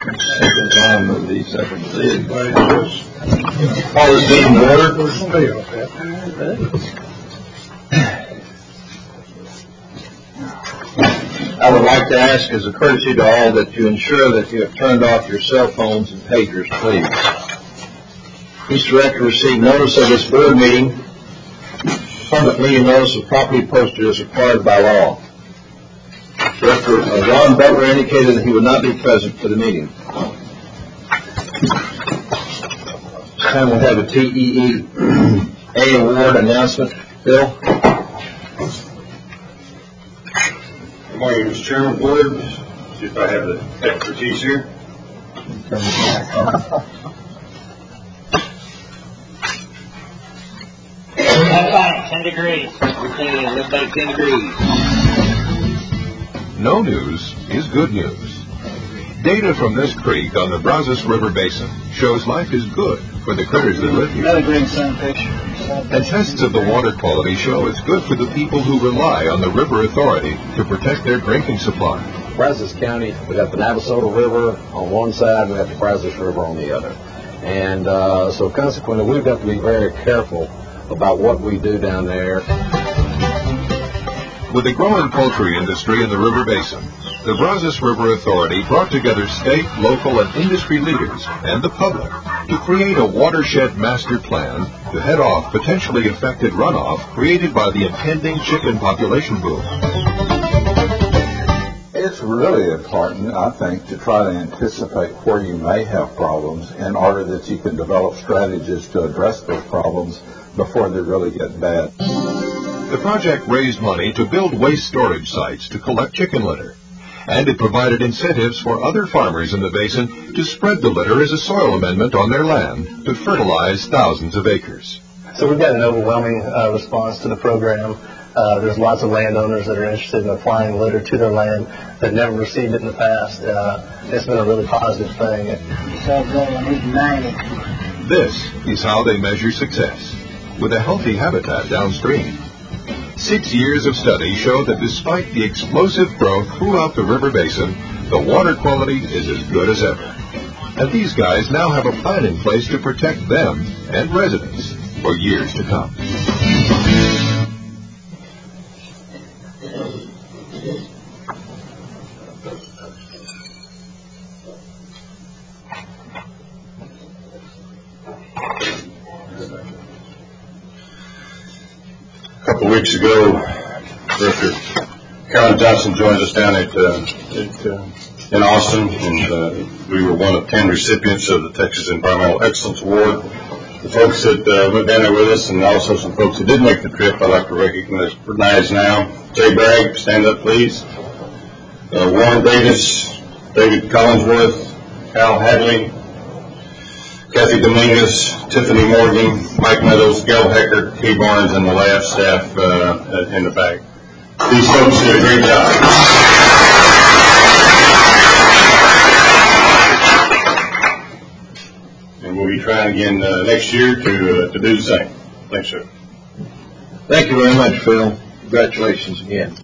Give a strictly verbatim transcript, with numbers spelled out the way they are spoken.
Second time of these second lead. All is being ordered. I would like to ask as a courtesy to all that you ensure that you have turned off your cell phones and pagers, please. Each director received notice of this board meeting. Public meeting notice of properly posted as required by law. Director uh, Ron Butler indicated that he would not be present for the meeting. This time we'll have a T E E A award announcement. Bill? Good morning, Mister Chairman, Board. See if I have the expertise here. ten degrees. It looks like ten degrees. No news is good news. Data from this creek on the Brazos River Basin shows life is good for the critters that live here. Another green sunfish. And tests of the water quality show it's good for the people who rely on the River Authority to protect their drinking supply. Brazos County, we got the Navasota River on one side, we have the Brazos River on the other. And uh, so consequently, we've got to be very careful about what we do down there. With the growing poultry industry in the river basin, the Brazos River Authority brought together state, local, and industry leaders and the public to create a watershed master plan to head off potentially affected runoff created by the impending chicken population boom. It's really important, I think, to try to anticipate where you may have problems in order that you can develop strategies to address those problems before they really get bad. The project raised money to build waste storage sites to collect chicken litter, and it provided incentives for other farmers in the basin to spread the litter as a soil amendment on their land to fertilize thousands of acres. So we've got an overwhelming uh, response to the program. Uh, there's lots of landowners that are interested in applying litter to their land that never received it in the past. Uh, it's been a really positive thing. This is how they measure success, with a healthy habitat downstream. Six years of study show that despite the explosive growth throughout the river basin, the water quality is as good as ever. And these guys now have a plan in place to protect them and residents for years to come. A couple of weeks ago, Director Karen Johnson joined us down at, uh, at uh, in Austin, and uh, we were one of ten recipients of the Texas Environmental Excellence Award. The folks that uh, went down there with us, and also some folks that did make the trip, I'd like to recognize now. Jay Bragg, stand up, please. Uh, Warren Davis, David Collinsworth, Al Hadley, Kathy Dominguez, Tiffany Morgan, Mike Meadows, Gail Hecker, Kay Barnes, and the lab staff uh, in the back. These folks did a great job. And we'll be trying again uh, next year to uh, to do the same. Thanks, sir. Thank you very much, Phil. Congratulations again.